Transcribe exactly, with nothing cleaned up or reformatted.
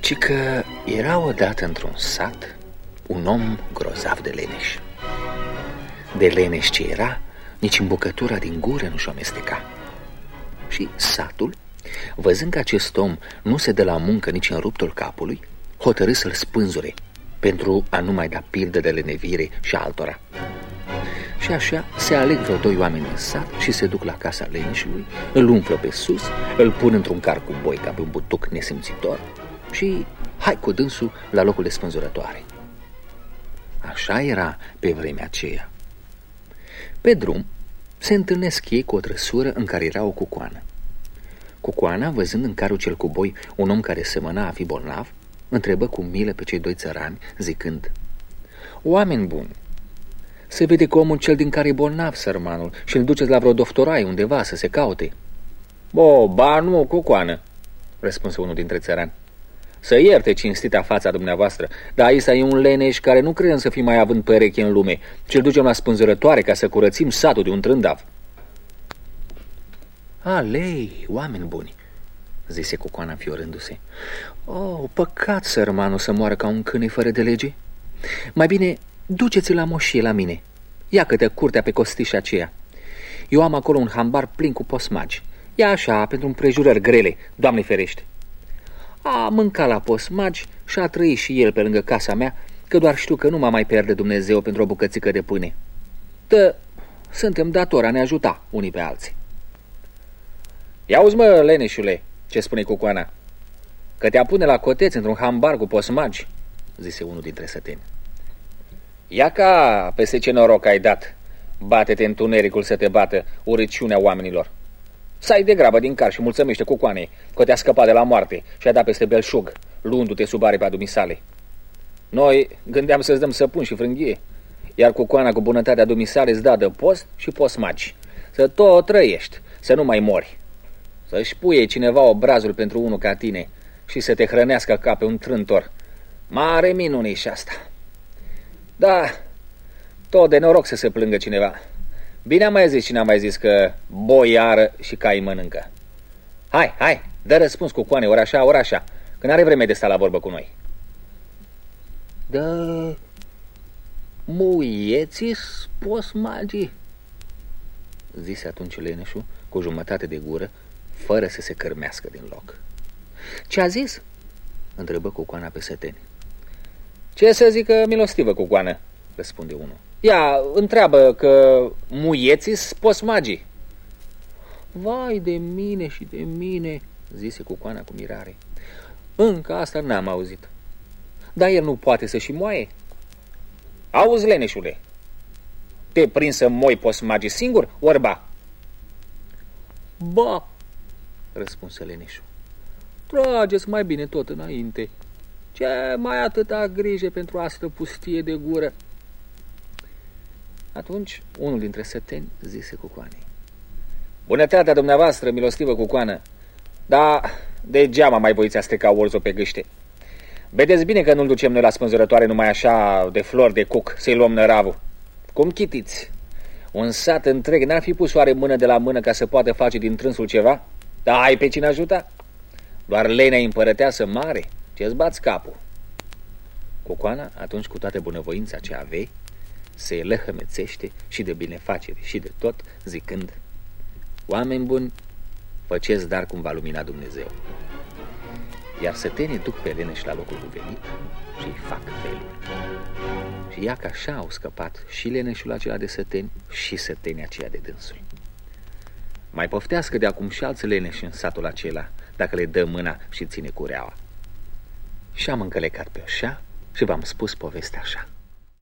Ci că era odată într-un sat un om grozav de leneș. De leneș ce era, nici în bucătura din gură nu-și amesteca. Și satul, văzând că acest om nu se dă la muncă nici în ruptul capului, hotărâ să-l spânzure, pentru a nu mai da pildă de lenevire și altora. Și așa se aleg vreo doi oameni din sat și se duc la casa leneșului, îl umflă pe sus, îl pun într-un car cu boi ca pe un butuc nesimțitor și hai cu dânsul la locul de spânzurătoare. Așa era pe vremea aceea. Pe drum se întâlnesc ei cu o trăsură în care era o cucoană. Cucoana, văzând în carul cel cu boi un om care semăna a fi bolnav, întrebă cu milă pe cei doi țărani, zicând: oameni buni, se vede că omul cel din care e bolnav, sărmanul, și îl duceți la vreo doftoraie undeva să se caute. Bo, ba nu, cucoană, răspunse unul dintre țărani. Să ierte cinstita fața dumneavoastră, dar aici e un leneș care nu credem să fi mai având pereche în lume, ci îl ducem la spânzurătoare ca să curățim satul de un trândav. Alei, oameni buni, zise cucoana înfiorându-se. Oh, păcat, sărmanul, să moară ca un câine fără de lege. Mai bine, duceți-l la moșie la mine. Ia câte curtea pe costișa aceea. Eu am acolo un hambar plin cu posmagi. Ia așa, pentru împrejurări grele, Doamne ferește. A mâncat la posmagi și a trăit și el pe lângă casa mea, că doar știu că nu m-a mai pierde Dumnezeu pentru o bucățică de pâine. Tă, suntem datori a ne ajuta unii pe alții. Ia-uzi, mă, leneșule, ce spune cucoana, că te-a pune la coteț într-un hambar cu posmagi, zise unul dintre săteni. Ia ca peste ce noroc ai dat, bate-te întunericul să te bată urăciunea oamenilor. Să ai de grabă din car și mulțumește cucoanei că te-a scăpat de la moarte și a dat peste belșug, luându-te sub aripa dumisale. Noi gândeam să-ți dăm săpun și frânghie, iar cucoana cu bunătatea dumisale îți da de post și posmagi, să tot trăiești, să nu mai mori, să-și puie cineva obrazul pentru unul ca tine și să te hrănească ca pe un trântor. Mare minune și asta. Da, tot de noroc să se plângă cineva. Bine am mai zis cine a mai zis că boi ară și cai mănâncă. Hai, hai, dă răspuns cucoane, ori așa, ori așa, că n-are vreme de sta la vorbă cu noi. Da, muieți-s posmagii, zise atunci leneșul cu jumătate de gură, fără să se cărmească din loc. Ce a zis? Întrebă cucoana pe săteni. Ce să zică milostivă cucoană, răspunde unul. Ia, întreabă că muieți-s posmagii. Vai de mine și de mine, zise cucoana cu mirare. Încă asta n-am auzit. Dar el nu poate să și moaie. Auzi, leneșule, te prins să moi posmagii singur, orba? Ba, răspunse leneșul, trageți mai bine tot înainte. Ce mai atâta grijă pentru asta pustie de gură? Atunci unul dintre săteni zise cucoanei. Bunătatea dumneavoastră, milostivă cucoană, dar degeaba mai voiți a steca orzo pe gâște. Vedeți bine că nu-l ducem noi la spânzurătoare numai așa de flori de cuc să-i luăm năravul. Cum chitiți? Un sat întreg n-ar fi pus oare mână de la mână ca să poată face din trânsul ceva? Da, ai pe cine ajuta? Doar lenea împărăteasă mare, ce-ți bați capul. Cucoana, atunci cu toată bunăvoința ce avei, se lăhămețește și de binefacere și de tot, zicând: oameni buni, făceți dar cum va lumina Dumnezeu. Iar sătenii duc pe leneș la locul cuvenit și îi fac feluri. Și ia că așa au scăpat și leneșul acela de săteni și sătenii aceia de dânsul. Mai poftească de acum și alți leneși în satul acela, dacă le dă mâna și ține cureaua. Și am încălecat pe așa și v-am spus povestea așa.